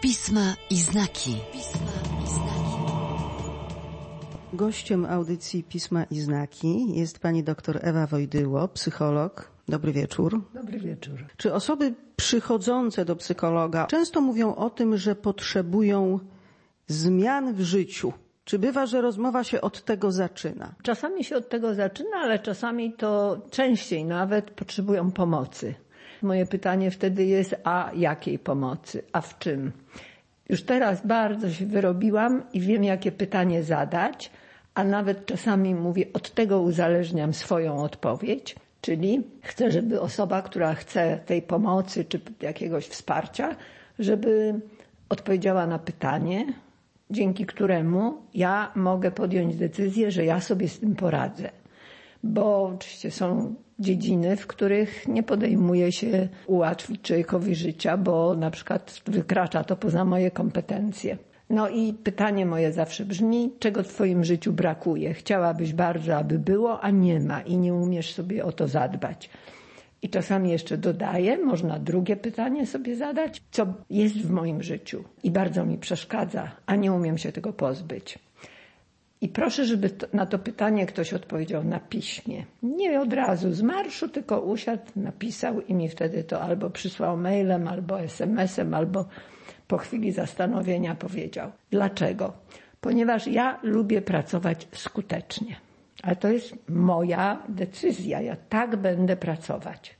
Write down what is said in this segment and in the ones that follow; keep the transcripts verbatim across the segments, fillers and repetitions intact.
Pisma i znaki. Pisma i znaki. Gościem audycji Pisma i znaki jest pani doktor Ewa Wojdyło, psycholog. Dobry wieczór. Dobry wieczór. Czy osoby przychodzące do psychologa często mówią o tym, że potrzebują zmian w życiu? Czy bywa, że rozmowa się od tego zaczyna? Czasami się od tego zaczyna, ale czasami to częściej nawet potrzebują pomocy. Moje pytanie wtedy jest, a jakiej pomocy, a w czym? Już teraz bardzo się wyrobiłam i wiem, jakie pytanie zadać, a nawet czasami mówię, od tego uzależniam swoją odpowiedź, czyli chcę, żeby osoba, która chce tej pomocy czy jakiegoś wsparcia, żeby odpowiedziała na pytanie, dzięki któremu ja mogę podjąć decyzję, że ja sobie z tym poradzę. Bo oczywiście są dziedziny, w których nie podejmuje się ułatwić człowiekowi życia, bo na przykład wykracza to poza moje kompetencje. No i pytanie moje zawsze brzmi, czego w twoim życiu brakuje? Chciałabyś bardzo, aby było, a nie ma i nie umiesz sobie o to zadbać. I czasami jeszcze dodaję, można drugie pytanie sobie zadać, co jest w moim życiu i bardzo mi przeszkadza, a nie umiem się tego pozbyć. I proszę, żeby to, na to pytanie ktoś odpowiedział na piśmie. Nie od razu z marszu, tylko usiadł, napisał i mi wtedy to albo przysłał mailem, albo es em esem, albo po chwili zastanowienia powiedział. Dlaczego? Ponieważ ja lubię pracować skutecznie. Ale to jest moja decyzja. Ja tak będę pracować.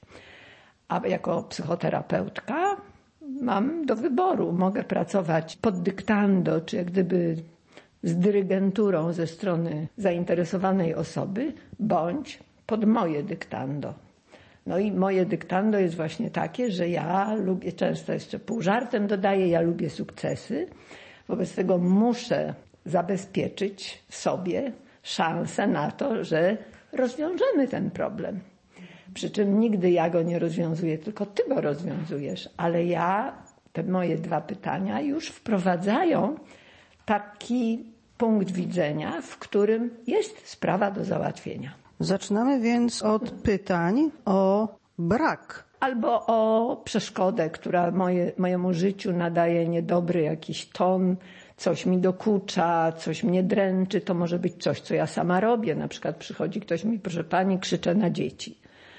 A jako psychoterapeutka mam do wyboru. Mogę pracować pod dyktando, czy jak gdyby z dyrygenturą ze strony zainteresowanej osoby, bądź pod moje dyktando. No i moje dyktando jest właśnie takie, że ja lubię, często jeszcze pół żartem dodaję, ja lubię sukcesy. Wobec tego muszę zabezpieczyć sobie szansę na to, że rozwiążemy ten problem. Przy czym nigdy ja go nie rozwiązuję, tylko ty go rozwiązujesz. Ale ja, te moje dwa pytania już wprowadzają taki punkt widzenia, w którym jest sprawa do załatwienia. Zaczynamy więc od pytań o brak. Albo o przeszkodę, która moje, mojemu życiu nadaje niedobry jakiś ton, coś mi dokucza, coś mnie dręczy. To może być coś, co ja sama robię. Na przykład przychodzi ktoś mi, proszę pani, krzyczę na dzieci.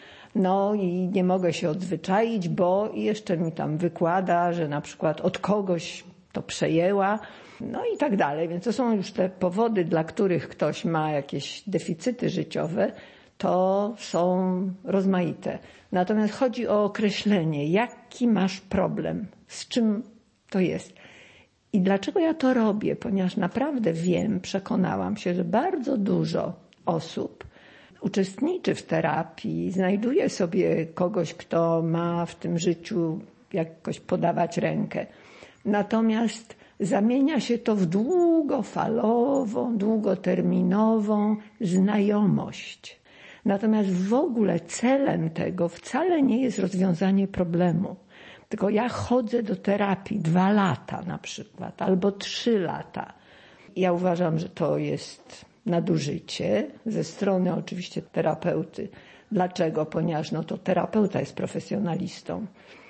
No i nie mogę się odzwyczaić, bo jeszcze mi tam wykłada, że na przykład od kogoś to przejęła. No i tak dalej. Więc to są już te powody, dla których ktoś ma jakieś deficyty życiowe, to są rozmaite. Natomiast chodzi o określenie, jaki masz problem, z czym to jest. I dlaczego ja to robię? Ponieważ naprawdę wiem, przekonałam się, że bardzo dużo osób uczestniczy w terapii, znajduje sobie kogoś, kto ma w tym życiu jakoś podawać rękę. Natomiast zamienia się to w długofalową, długoterminową znajomość. Natomiast w ogóle celem tego wcale nie jest rozwiązanie problemu. Tylko ja chodzę do terapii dwa lata na przykład, albo trzy lata. Ja uważam, że to jest nadużycie ze strony oczywiście terapeuty. Dlaczego? Ponieważ no to terapeuta jest profesjonalistą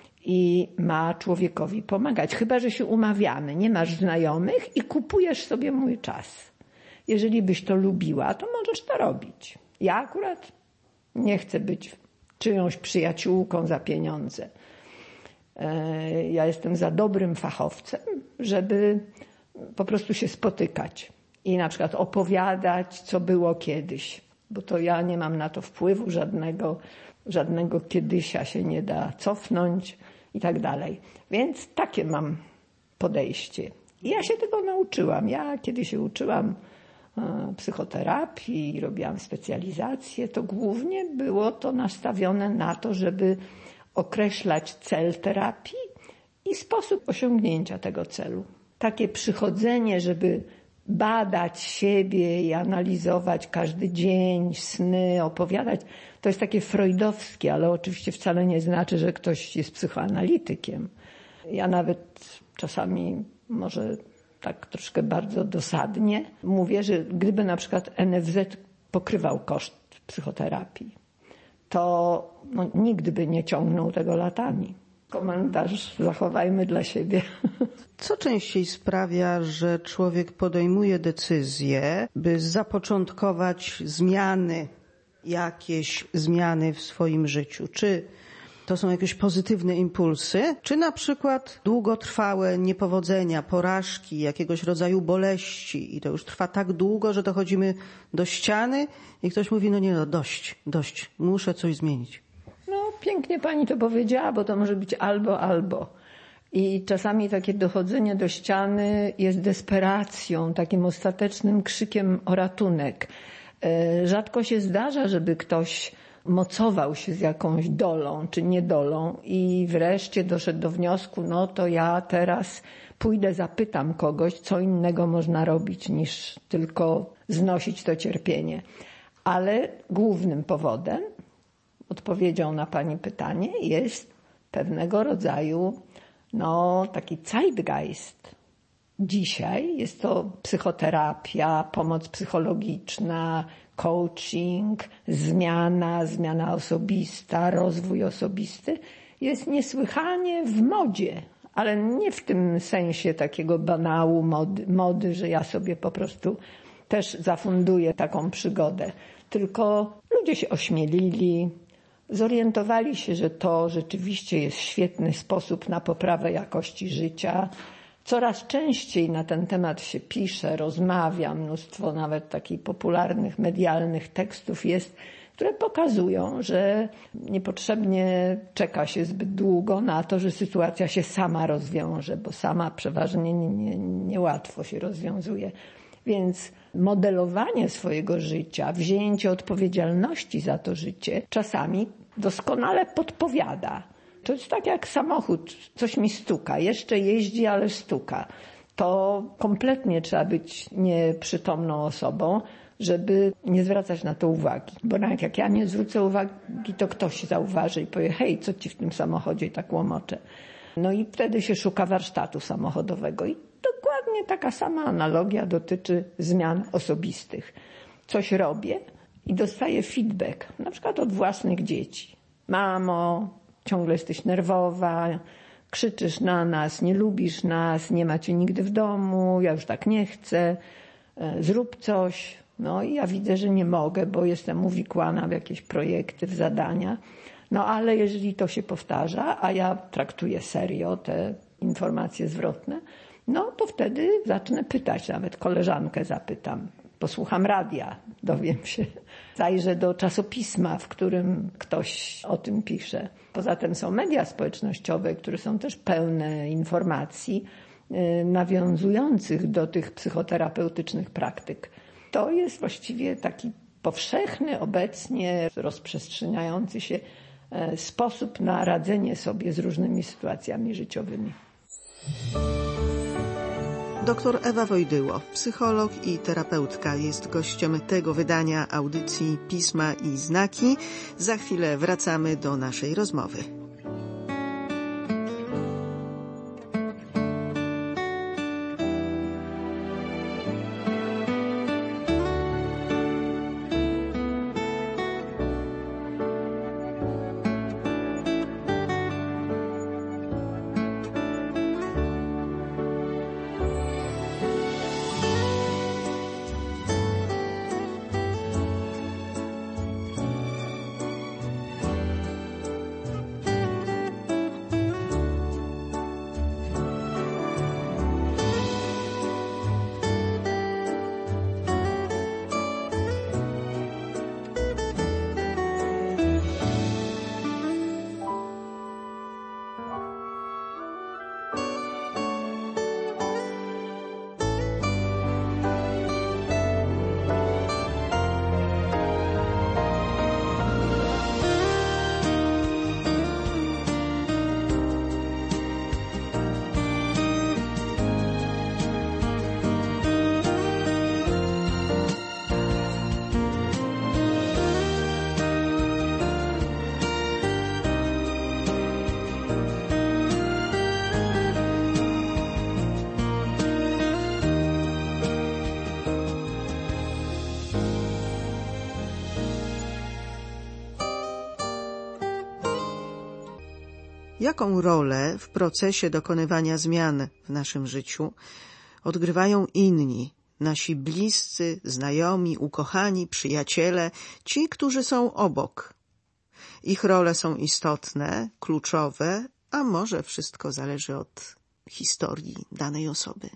i ma człowiekowi pomagać. Chyba że się umawiamy, nie masz znajomych i kupujesz sobie mój czas. Jeżeli byś to lubiła, to możesz to robić. Ja akurat nie chcę być czyjąś przyjaciółką za pieniądze. Ja jestem za dobrym fachowcem, żeby po prostu się spotykać i na przykład opowiadać, co było kiedyś, bo to ja nie mam na to wpływu żadnego, żadnego kiedysia się nie da cofnąć i tak dalej. Więc takie mam podejście. I ja się tego nauczyłam. Ja kiedy się uczyłam psychoterapii i robiłam specjalizację, to głównie było to nastawione na to, żeby określać cel terapii i sposób osiągnięcia tego celu. Takie przychodzenie, żeby badać siebie i analizować każdy dzień, sny, opowiadać, to jest takie freudowskie, ale oczywiście wcale nie znaczy, że ktoś jest psychoanalitykiem. Ja nawet czasami może tak troszkę bardzo dosadnie mówię, że gdyby na przykład en ef zet pokrywał koszt psychoterapii, to no, nikt by nie ciągnął tego latami. Komentarz zachowajmy dla siebie. Co częściej sprawia, że człowiek podejmuje decyzję, by zapoczątkować zmiany, jakieś zmiany w swoim życiu? Czy to są jakieś pozytywne impulsy, czy na przykład długotrwałe niepowodzenia, porażki, jakiegoś rodzaju boleści i to już trwa tak długo, że dochodzimy do ściany i ktoś mówi, no nie no, dość, dość, muszę coś zmienić. No pięknie pani to powiedziała, bo to może być albo, albo. I czasami takie dochodzenie do ściany jest desperacją, takim ostatecznym krzykiem o ratunek. Rzadko się zdarza, żeby ktoś mocował się z jakąś dolą czy niedolą i wreszcie doszedł do wniosku, no to ja teraz pójdę, zapytam kogoś, co innego można robić niż tylko znosić to cierpienie. Ale głównym powodem, odpowiedzią na pani pytanie jest pewnego rodzaju no, taki zeitgeist. Dzisiaj jest to psychoterapia, pomoc psychologiczna, coaching, zmiana, zmiana osobista, rozwój osobisty jest niesłychanie w modzie, ale nie w tym sensie takiego banału mody, mody, że ja sobie po prostu też zafunduję taką przygodę, tylko ludzie się ośmielili, zorientowali się, że to rzeczywiście jest świetny sposób na poprawę jakości życia. Coraz częściej na ten temat się pisze, rozmawia, mnóstwo nawet takich popularnych, medialnych tekstów jest, które pokazują, że niepotrzebnie czeka się zbyt długo na to, że sytuacja się sama rozwiąże, bo sama przeważnie niełatwo nie, nie się rozwiązuje. Więc modelowanie swojego życia, wzięcie odpowiedzialności za to życie czasami doskonale podpowiada. To jest tak jak samochód, coś mi stuka, jeszcze jeździ, ale stuka. To kompletnie trzeba być nieprzytomną osobą, żeby nie zwracać na to uwagi. Bo nawet jak ja nie zwrócę uwagi, to ktoś zauważy i powie, hej, co ci w tym samochodzie tak łomocze? No i wtedy się szuka warsztatu samochodowego. I dokładnie taka sama analogia dotyczy zmian osobistych. Coś robię i dostaję feedback, na przykład od własnych dzieci. Mamo, ciągle jesteś nerwowa, krzyczysz na nas, nie lubisz nas, nie ma cię nigdy w domu, ja już tak nie chcę, zrób coś. No i ja widzę, że nie mogę, bo jestem uwikłana w jakieś projekty, w zadania. No ale jeżeli to się powtarza, a ja traktuję serio te informacje zwrotne, no to wtedy zacznę pytać, nawet koleżankę zapytam. Posłucham radia, dowiem się. Zajrzę do czasopisma, w którym ktoś o tym pisze. Poza tym są media społecznościowe, które są też pełne informacji nawiązujących do tych psychoterapeutycznych praktyk. To jest właściwie taki powszechny, obecnie rozprzestrzeniający się sposób na radzenie sobie z różnymi sytuacjami życiowymi. Doktor Ewa Wojdyło, psycholog i terapeutka, jest gościem tego wydania audycji Pisma i Znaki. Za chwilę wracamy do naszej rozmowy. Jaką rolę w procesie dokonywania zmian w naszym życiu odgrywają inni, nasi bliscy, znajomi, ukochani, przyjaciele, ci, którzy są obok? Ich role są istotne, kluczowe, a może wszystko zależy od historii danej osoby.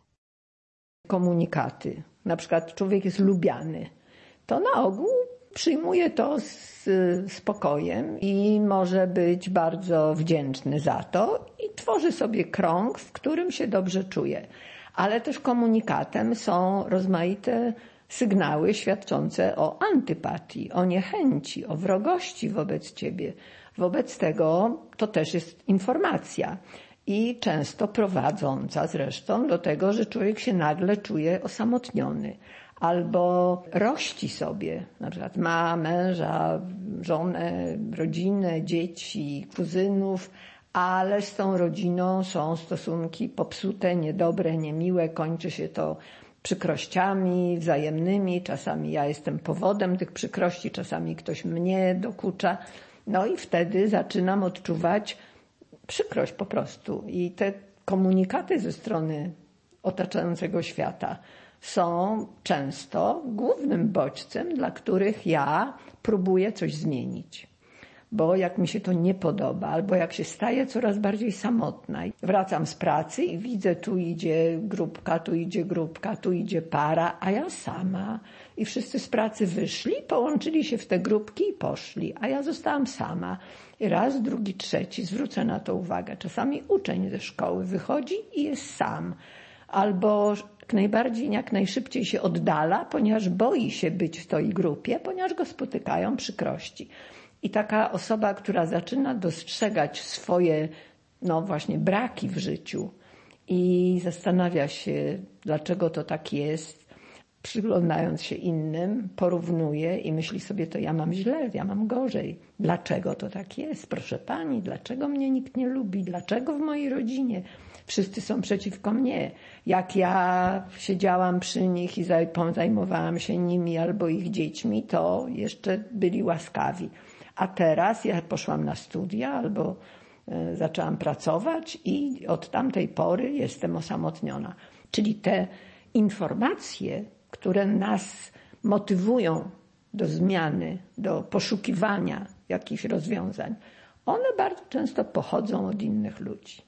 Komunikaty. Na przykład człowiek jest lubiany. To na ogół przyjmuje to z spokojem i może być bardzo wdzięczny za to i tworzy sobie krąg, w którym się dobrze czuje. Ale też komunikatem są rozmaite sygnały świadczące o antypatii, o niechęci, o wrogości wobec ciebie. Wobec tego to też jest informacja i często prowadząca zresztą do tego, że człowiek się nagle czuje osamotniony albo rości sobie, na przykład ma męża, żonę, rodzinę, dzieci, kuzynów, ale z tą rodziną są stosunki popsute, niedobre, niemiłe, kończy się to przykrościami wzajemnymi, czasami ja jestem powodem tych przykrości, czasami ktoś mnie dokucza, no i wtedy zaczynam odczuwać przykrość po prostu. I te komunikaty ze strony otaczającego świata są często głównym bodźcem, dla których ja próbuję coś zmienić. Bo jak mi się to nie podoba, albo jak się staję coraz bardziej samotna, wracam z pracy i widzę, tu idzie grupka, tu idzie grupka, tu idzie para, a ja sama. I wszyscy z pracy wyszli, połączyli się w te grupki i poszli, a ja zostałam sama. I raz, drugi, trzeci, zwrócę na to uwagę. Czasami uczeń ze szkoły wychodzi i jest sam. Albo jak najbardziej, jak najszybciej się oddala, ponieważ boi się być w tej grupie, ponieważ go spotykają przykrości. I taka osoba, która zaczyna dostrzegać swoje, no właśnie, braki w życiu i zastanawia się, dlaczego to tak jest, przyglądając się innym, porównuje i myśli sobie, to ja mam źle, ja mam gorzej. Dlaczego to tak jest? Proszę pani, dlaczego mnie nikt nie lubi? Dlaczego w mojej rodzinie wszyscy są przeciwko mnie? Jak ja siedziałam przy nich i zajmowałam się nimi albo ich dziećmi, to jeszcze byli łaskawi. A teraz ja poszłam na studia albo y, zaczęłam pracować i od tamtej pory jestem osamotniona. Czyli te informacje, które nas motywują do zmiany, do poszukiwania jakichś rozwiązań, one bardzo często pochodzą od innych ludzi.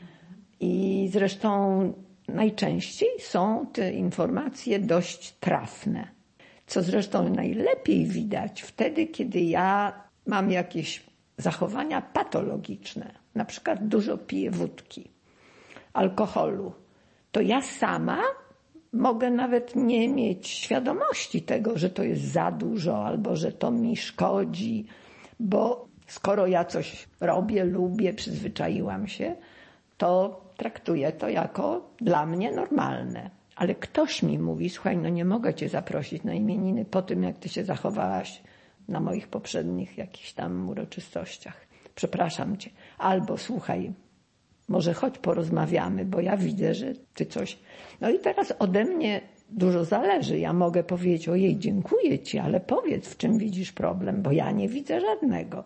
I zresztą najczęściej są te informacje dość trafne. Co zresztą najlepiej widać wtedy, kiedy ja mam jakieś zachowania patologiczne, na przykład dużo piję wódki, alkoholu, to ja sama mogę nawet nie mieć świadomości tego, że to jest za dużo albo że to mi szkodzi, bo skoro ja coś robię, lubię, przyzwyczaiłam się, to traktuję to jako dla mnie normalne. Ale ktoś mi mówi, słuchaj, no nie mogę cię zaprosić na imieniny po tym, jak ty się zachowałaś na moich poprzednich jakichś tam uroczystościach. Przepraszam cię. Albo słuchaj, może chodź porozmawiamy, bo ja widzę, że ty coś... No i teraz ode mnie dużo zależy. Ja mogę powiedzieć, ojej, dziękuję ci, ale powiedz, w czym widzisz problem, bo ja nie widzę żadnego.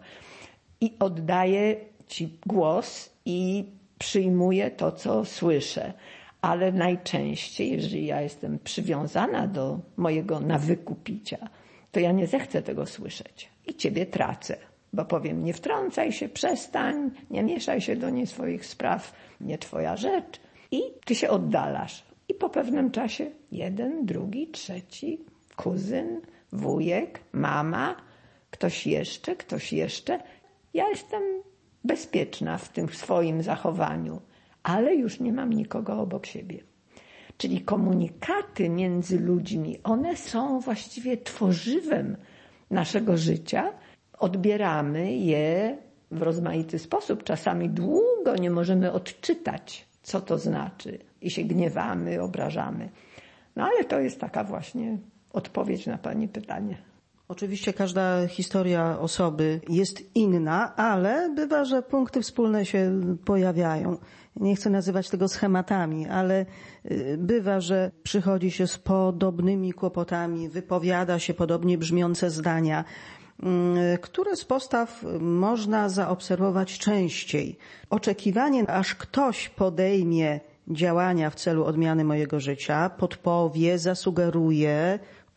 I oddaję ci głos i przyjmuję to, co słyszę. Ale najczęściej, jeżeli ja jestem przywiązana do mojego nawyku picia, to ja nie zechcę tego słyszeć i ciebie tracę, bo powiem, nie wtrącaj się, przestań, nie mieszaj się do niej swoich spraw, nie twoja rzecz i ty się oddalasz. I po pewnym czasie jeden, drugi, trzeci, kuzyn, wujek, mama, ktoś jeszcze, ktoś jeszcze. Ja jestem bezpieczna w tym swoim zachowaniu, ale już nie mam nikogo obok siebie. Czyli komunikaty między ludźmi, one są właściwie tworzywem naszego życia. Odbieramy je w rozmaity sposób. Czasami długo nie możemy odczytać, co to znaczy. I się gniewamy, obrażamy. No ale to jest taka właśnie odpowiedź na pani pytanie. Oczywiście każda historia osoby jest inna, ale bywa, że punkty wspólne się pojawiają. Nie chcę nazywać tego schematami, ale bywa, że przychodzi się z podobnymi kłopotami, wypowiada się podobnie brzmiące zdania. Które z postaw można zaobserwować częściej? Oczekiwanie, aż ktoś podejmie działania w celu odmiany mojego życia, podpowie, zasugeruje,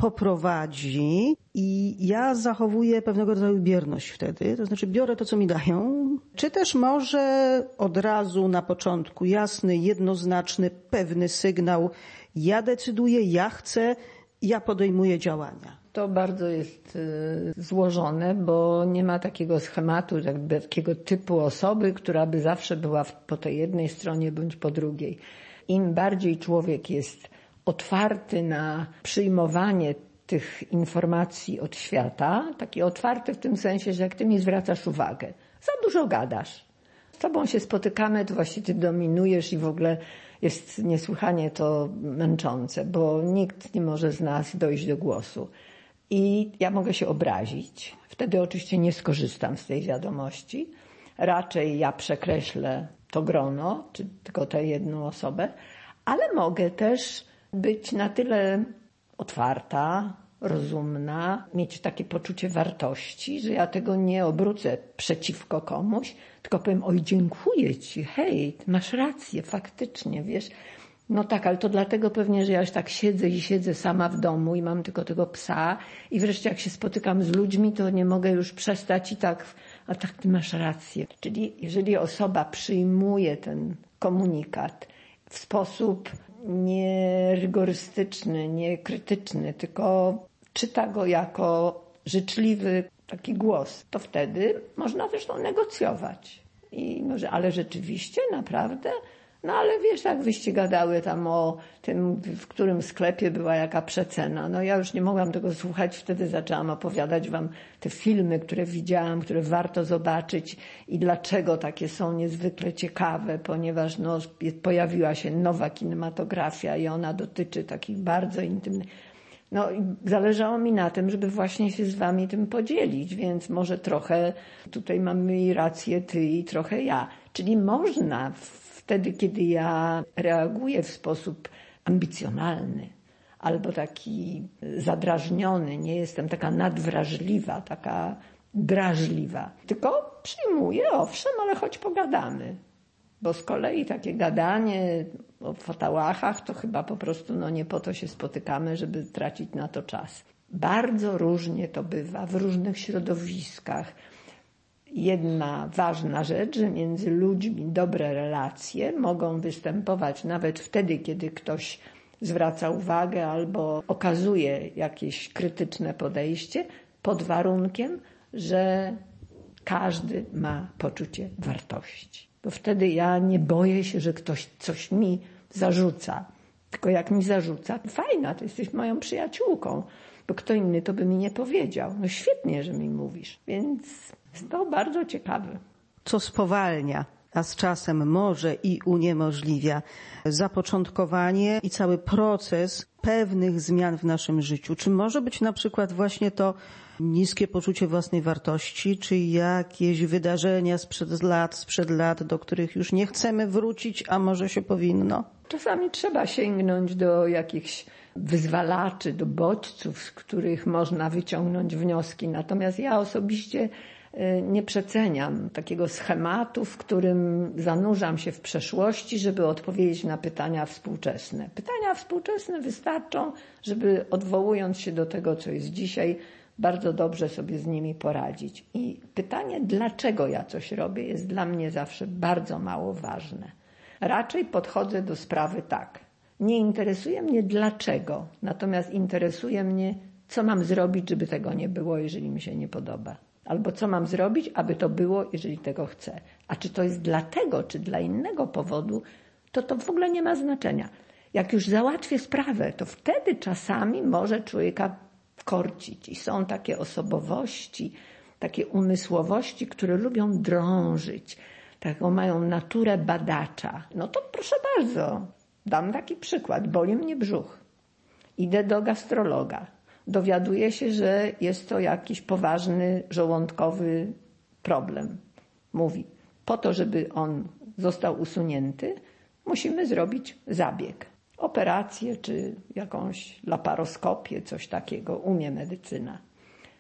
poprowadzi i ja zachowuję pewnego rodzaju bierność wtedy, to znaczy biorę to, co mi dają, czy też może od razu na początku jasny, jednoznaczny, pewny sygnał, ja decyduję, ja chcę, ja podejmuję działania. To bardzo jest y, złożone, bo nie ma takiego schematu, jakby takiego typu osoby, która by zawsze była w, po tej jednej stronie bądź po drugiej. Im bardziej człowiek jest otwarty na przyjmowanie tych informacji od świata, taki otwarty w tym sensie, że jak ty mi zwracasz uwagę, za dużo gadasz. Z tobą się spotykamy, to właściwie ty dominujesz i w ogóle jest niesłychanie to męczące, bo nikt nie może z nas dojść do głosu. I ja mogę się obrazić. Wtedy oczywiście nie skorzystam z tej wiadomości. Raczej ja przekreślę to grono, czy tylko tę jedną osobę, ale mogę też być na tyle otwarta, rozumna, mieć takie poczucie wartości, że ja tego nie obrócę przeciwko komuś, tylko powiem, oj, dziękuję ci, hej, masz rację, faktycznie, wiesz. No tak, ale to dlatego pewnie, że ja już tak siedzę i siedzę sama w domu i mam tylko tego psa i wreszcie jak się spotykam z ludźmi, to nie mogę już przestać i tak, a tak ty masz rację. Czyli jeżeli osoba przyjmuje ten komunikat w sposób nie rygorystyczny, nie krytyczny, tylko czyta go jako życzliwy taki głos, to wtedy można zresztą negocjować. I może, ale rzeczywiście, naprawdę? No ale wiesz, jak wyście gadały tam o tym, w którym sklepie była jaka przecena. No ja już nie mogłam tego słuchać, wtedy zaczęłam opowiadać wam te filmy, które widziałam, które warto zobaczyć i dlaczego takie są niezwykle ciekawe, ponieważ no, pojawiła się nowa kinematografia i ona dotyczy takich bardzo intymnych. No i zależało mi na tym, żeby właśnie się z wami tym podzielić, więc może trochę tutaj mamy rację ty i trochę ja. Czyli można wtedy, kiedy ja reaguję w sposób ambicjonalny albo taki zadrażniony, nie jestem taka nadwrażliwa, taka drażliwa, tylko przyjmuję, owszem, ale choć pogadamy. Bo z kolei takie gadanie o fatałachach to chyba po prostu no nie po to się spotykamy, żeby tracić na to czas. Bardzo różnie to bywa w różnych środowiskach. Jedna ważna rzecz, że między ludźmi dobre relacje mogą występować nawet wtedy, kiedy ktoś zwraca uwagę albo okazuje jakieś krytyczne podejście, pod warunkiem, że każdy ma poczucie wartości. Bo wtedy ja nie boję się, że ktoś coś mi zarzuca. Tylko jak mi zarzuca, fajna, to jesteś moją przyjaciółką, bo kto inny to by mi nie powiedział. No świetnie, że mi mówisz. Więc jest to bardzo ciekawe. Co spowalnia, a z czasem może i uniemożliwia zapoczątkowanie i cały proces pewnych zmian w naszym życiu. Czy może być na przykład właśnie to niskie poczucie własnej wartości, czy jakieś wydarzenia sprzed lat, sprzed lat, do których już nie chcemy wrócić, a może się powinno? Czasami trzeba sięgnąć do jakichś wyzwalaczy, do bodźców, z których można wyciągnąć wnioski. Natomiast ja osobiście nie przeceniam takiego schematu, w którym zanurzam się w przeszłości, żeby odpowiedzieć na pytania współczesne. Pytania współczesne wystarczą, żeby odwołując się do tego, co jest dzisiaj, bardzo dobrze sobie z nimi poradzić. I pytanie, dlaczego ja coś robię, jest dla mnie zawsze bardzo mało ważne. Raczej podchodzę do sprawy tak. Nie interesuje mnie dlaczego, natomiast interesuje mnie, co mam zrobić, żeby tego nie było, jeżeli mi się nie podoba. Albo co mam zrobić, aby to było, jeżeli tego chcę. A czy to jest dlatego, czy dla innego powodu, to to w ogóle nie ma znaczenia. Jak już załatwię sprawę, to wtedy czasami może człowieka korcić. I są takie osobowości, takie umysłowości, które lubią drążyć. Taką mają naturę badacza. No to proszę bardzo, dam taki przykład. Boli mnie brzuch. Idę do gastrologa. Dowiaduję się, że jest to jakiś poważny żołądkowy problem. Mówi, po to, żeby on został usunięty, musimy zrobić zabieg. Operację czy jakąś laparoskopię, coś takiego, umie medycyna.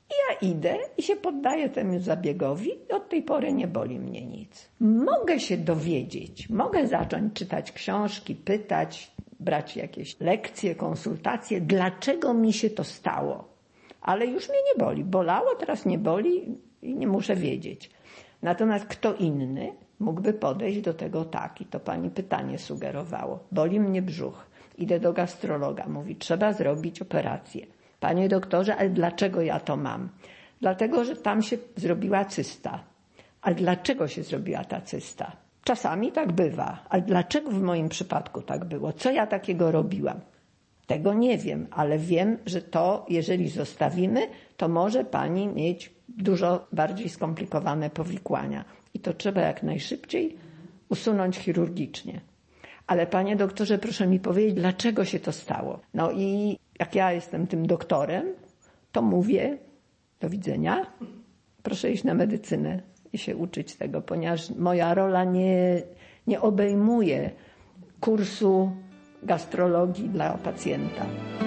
I ja idę i się poddaję temu zabiegowi i od tej pory nie boli mnie nic. Mogę się dowiedzieć, mogę zacząć czytać książki, pytać, brać jakieś lekcje, konsultacje, dlaczego mi się to stało. Ale już mnie nie boli. Bolało, teraz nie boli i nie muszę wiedzieć. Natomiast kto inny mógłby podejść do tego tak, i to pani pytanie sugerowało. Boli mnie brzuch. Idę do gastrologa. Mówi, trzeba zrobić operację. Panie doktorze, ale dlaczego ja to mam? Dlatego, że tam się zrobiła cysta. Ale dlaczego się zrobiła ta cysta? Czasami tak bywa. Ale dlaczego w moim przypadku tak było? Co ja takiego robiłam? Tego nie wiem, ale wiem, że to, jeżeli zostawimy, to może pani mieć dużo bardziej skomplikowane powikłania. I to trzeba jak najszybciej usunąć chirurgicznie. Ale panie doktorze, proszę mi powiedzieć, dlaczego się to stało? No i jak ja jestem tym doktorem, to mówię, do widzenia, proszę iść na medycynę i się uczyć tego, ponieważ moja rola nie, nie obejmuje kursu gastrologii dla pacjenta.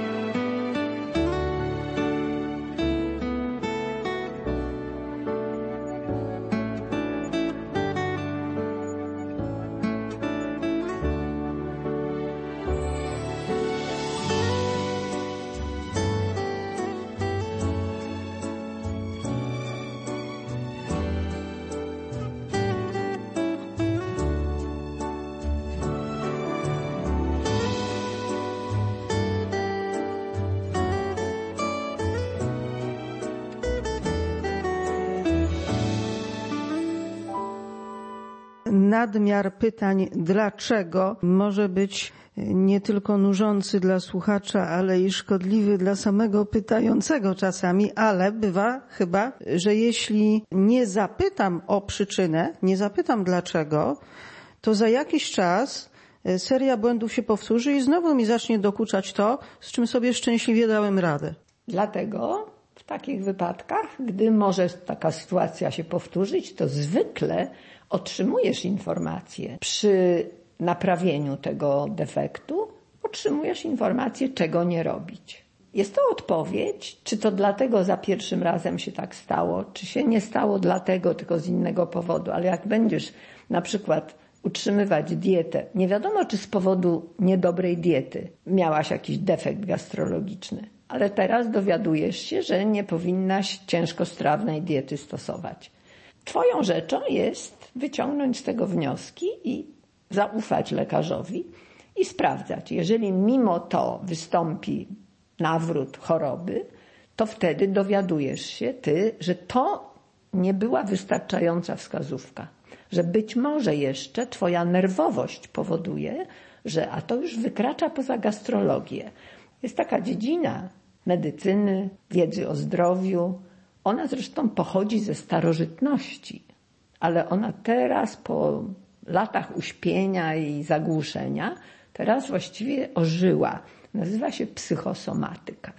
Nadmiar pytań dlaczego może być nie tylko nużący dla słuchacza, ale i szkodliwy dla samego pytającego czasami, ale bywa chyba, że jeśli nie zapytam o przyczynę, nie zapytam dlaczego, to za jakiś czas seria błędów się powtórzy i znowu mi zacznie dokuczać to, z czym sobie szczęśliwie dałem radę. Dlatego w takich wypadkach, gdy może taka sytuacja się powtórzyć, to zwykle otrzymujesz informację przy naprawieniu tego defektu, otrzymujesz informację, czego nie robić. Jest to odpowiedź, czy to dlatego za pierwszym razem się tak stało, czy się nie stało dlatego, tylko z innego powodu, ale jak będziesz na przykład utrzymywać dietę, nie wiadomo, czy z powodu niedobrej diety miałaś jakiś defekt gastrologiczny, ale teraz dowiadujesz się, że nie powinnaś ciężkostrawnej diety stosować. Twoją rzeczą jest wyciągnąć z tego wnioski i zaufać lekarzowi i sprawdzać. Jeżeli mimo to wystąpi nawrót choroby, to wtedy dowiadujesz się ty, że to nie była wystarczająca wskazówka. Że być może jeszcze twoja nerwowość powoduje, że a to już wykracza poza gastrologię. Jest taka dziedzina medycyny, wiedzy o zdrowiu. Ona zresztą pochodzi ze starożytności, ale ona teraz po latach uśpienia i zagłuszenia, teraz właściwie ożyła. Nazywa się psychosomatyka.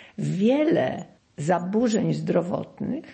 Wiele zaburzeń zdrowotnych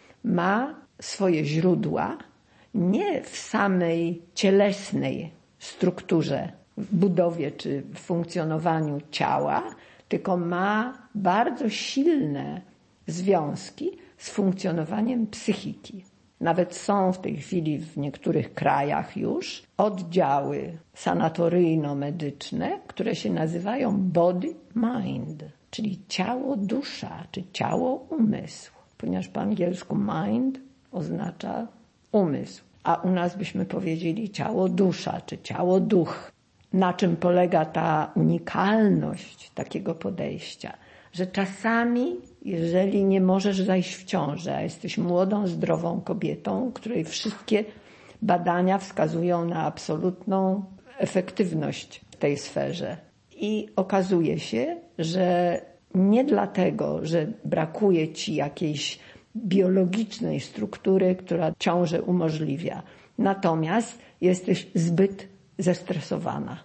ma swoje źródła nie w samej cielesnej strukturze, w budowie czy w funkcjonowaniu ciała, tylko ma bardzo silne związki z funkcjonowaniem psychiki. Nawet są w tej chwili w niektórych krajach już oddziały sanatoryjno-medyczne, które się nazywają body-mind, czyli ciało-dusza, czy ciało-umysł. Ponieważ po angielsku mind oznacza umysł, a u nas byśmy powiedzieli ciało-dusza, czy ciało-duch. Na czym polega ta unikalność takiego podejścia? Że czasami, jeżeli nie możesz zajść w ciążę, a jesteś młodą, zdrową kobietą, której wszystkie badania wskazują na absolutną efektywność w tej sferze. I okazuje się, że nie dlatego, że brakuje ci jakiejś biologicznej struktury, która ciążę umożliwia. Natomiast jesteś zbyt zestresowana.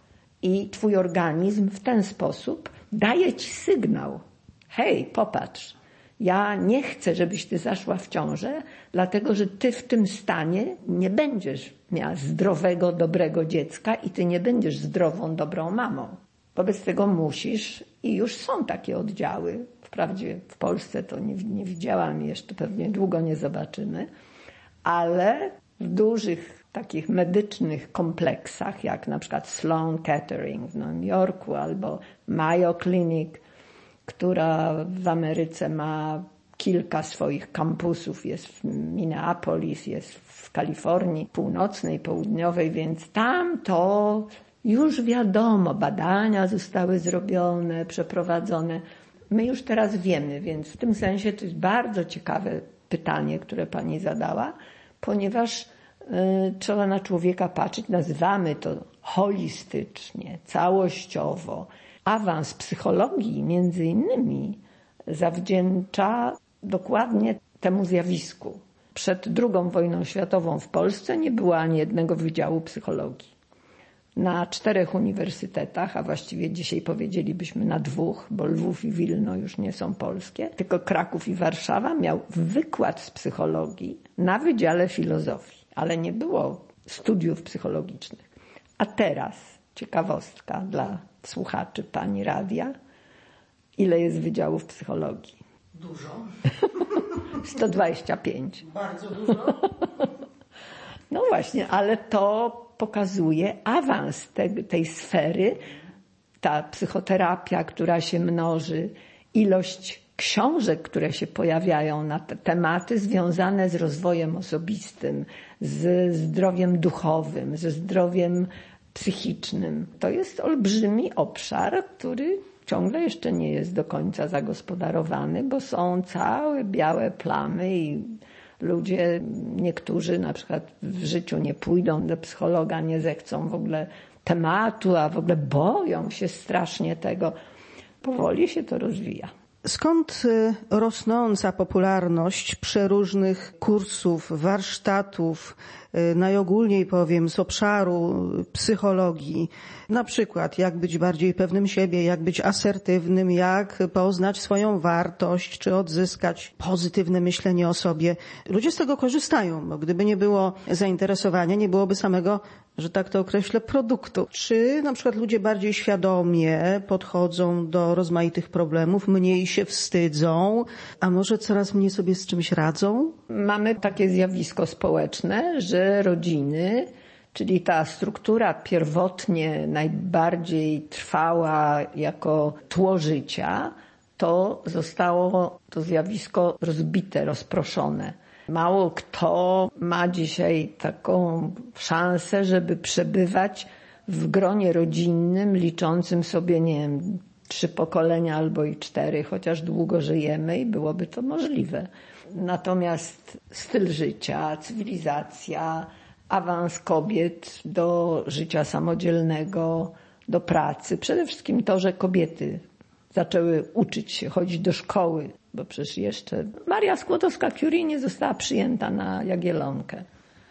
I twój organizm w ten sposób daje ci sygnał. Hej, popatrz, ja nie chcę, żebyś ty zaszła w ciążę, dlatego że ty w tym stanie nie będziesz miała zdrowego, dobrego dziecka i ty nie będziesz zdrową, dobrą mamą. Wobec tego musisz, i już są takie oddziały w Wprawdzie w Polsce to nie, nie widziałam i jeszcze pewnie długo nie zobaczymy, ale w dużych takich medycznych kompleksach, jak na przykład Sloan Kettering w Nowym Jorku albo Mayo Clinic, która w Ameryce ma kilka swoich kampusów, jest w Minneapolis, jest w Kalifornii północnej, południowej, więc tam to już wiadomo, badania zostały zrobione, przeprowadzone. My już teraz wiemy, więc w tym sensie to jest bardzo ciekawe pytanie, które pani zadała, ponieważ y, trzeba na człowieka patrzeć, nazywamy to holistycznie, całościowo. Awans psychologii między innymi zawdzięcza dokładnie temu zjawisku. Przed drugą wojną światową w Polsce nie było ani jednego wydziału psychologii. Na czterech uniwersytetach, a właściwie dzisiaj powiedzielibyśmy na dwóch, bo Lwów i Wilno już nie są polskie, tylko Kraków i Warszawa miał wykład z psychologii na Wydziale Filozofii, ale nie było studiów psychologicznych. A teraz ciekawostka dla słuchaczy pani radia, ile jest wydziałów psychologii? Dużo. sto dwadzieścia pięć. Bardzo dużo. No właśnie, ale to pokazuje awans te, tej sfery, ta psychoterapia, która się mnoży, ilość książek, które się pojawiają na te tematy związane z rozwojem osobistym, z zdrowiem duchowym, ze zdrowiem psychicznym. To jest olbrzymi obszar, który ciągle jeszcze nie jest do końca zagospodarowany, bo są całe białe plamy i ludzie, niektórzy na przykład w życiu nie pójdą do psychologa, nie zechcą w ogóle tematu, a w ogóle boją się strasznie tego. Powoli się to rozwija. Skąd rosnąca popularność przeróżnych kursów, warsztatów, najogólniej powiem z obszaru psychologii? Na przykład jak być bardziej pewnym siebie, jak być asertywnym, jak poznać swoją wartość, czy odzyskać pozytywne myślenie o sobie. Ludzie z tego korzystają, bo gdyby nie było zainteresowania, nie byłoby samego, że tak to określę, produktu. Czy na przykład ludzie bardziej świadomie podchodzą do rozmaitych problemów, mniej się wstydzą, a może coraz mniej sobie z czymś radzą? Mamy takie zjawisko społeczne, że rodziny, czyli ta struktura pierwotnie najbardziej trwała jako tło życia, to zostało to zjawisko rozbite, rozproszone. Mało kto ma dzisiaj taką szansę, żeby przebywać w gronie rodzinnym, liczącym sobie, nie wiem, trzy pokolenia albo i cztery, chociaż długo żyjemy i byłoby to możliwe. Natomiast styl życia, cywilizacja, awans kobiet do życia samodzielnego, do pracy. Przede wszystkim to, że kobiety zaczęły uczyć się, chodzić do szkoły, bo przecież jeszcze Maria Skłodowska-Curie nie została przyjęta na Jagiellonkę.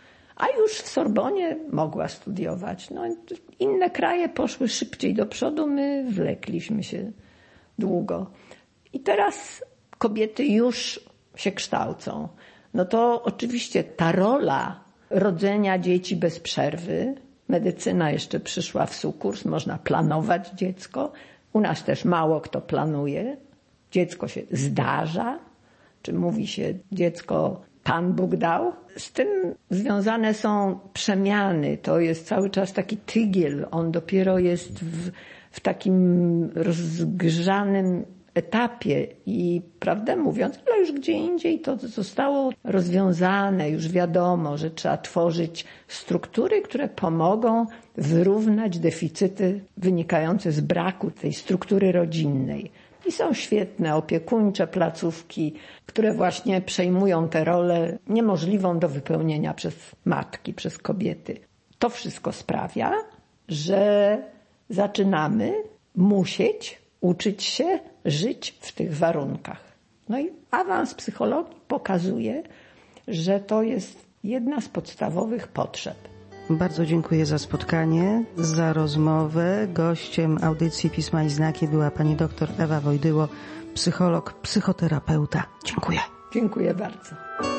A już w Sorbonie mogła studiować. No, inne kraje poszły szybciej do przodu, my wlekliśmy się długo. I teraz kobiety już się kształcą. No to oczywiście ta rola rodzenia dzieci bez przerwy, medycyna jeszcze przyszła w sukurs, można planować dziecko. U nas też mało kto planuje. Dziecko się zdarza, czy mówi się dziecko Pan Bóg dał. Z tym związane są przemiany. To jest cały czas taki tygiel. On dopiero jest w, w takim rozgrzanym etapie i prawdę mówiąc, ale już gdzie indziej to zostało rozwiązane. Już wiadomo, że trzeba tworzyć struktury, które pomogą wyrównać deficyty wynikające z braku tej struktury rodzinnej. I są świetne opiekuńcze placówki, które właśnie przejmują tę rolę niemożliwą do wypełnienia przez matki, przez kobiety. To wszystko sprawia, że zaczynamy musieć uczyć się żyć w tych warunkach. No i awans psychologii pokazuje, że to jest jedna z podstawowych potrzeb. Bardzo dziękuję za spotkanie, za rozmowę. Gościem audycji Pisma i Znaki była pani doktor Ewa Wojdyło, psycholog, psychoterapeuta. Dziękuję. Dziękuję bardzo.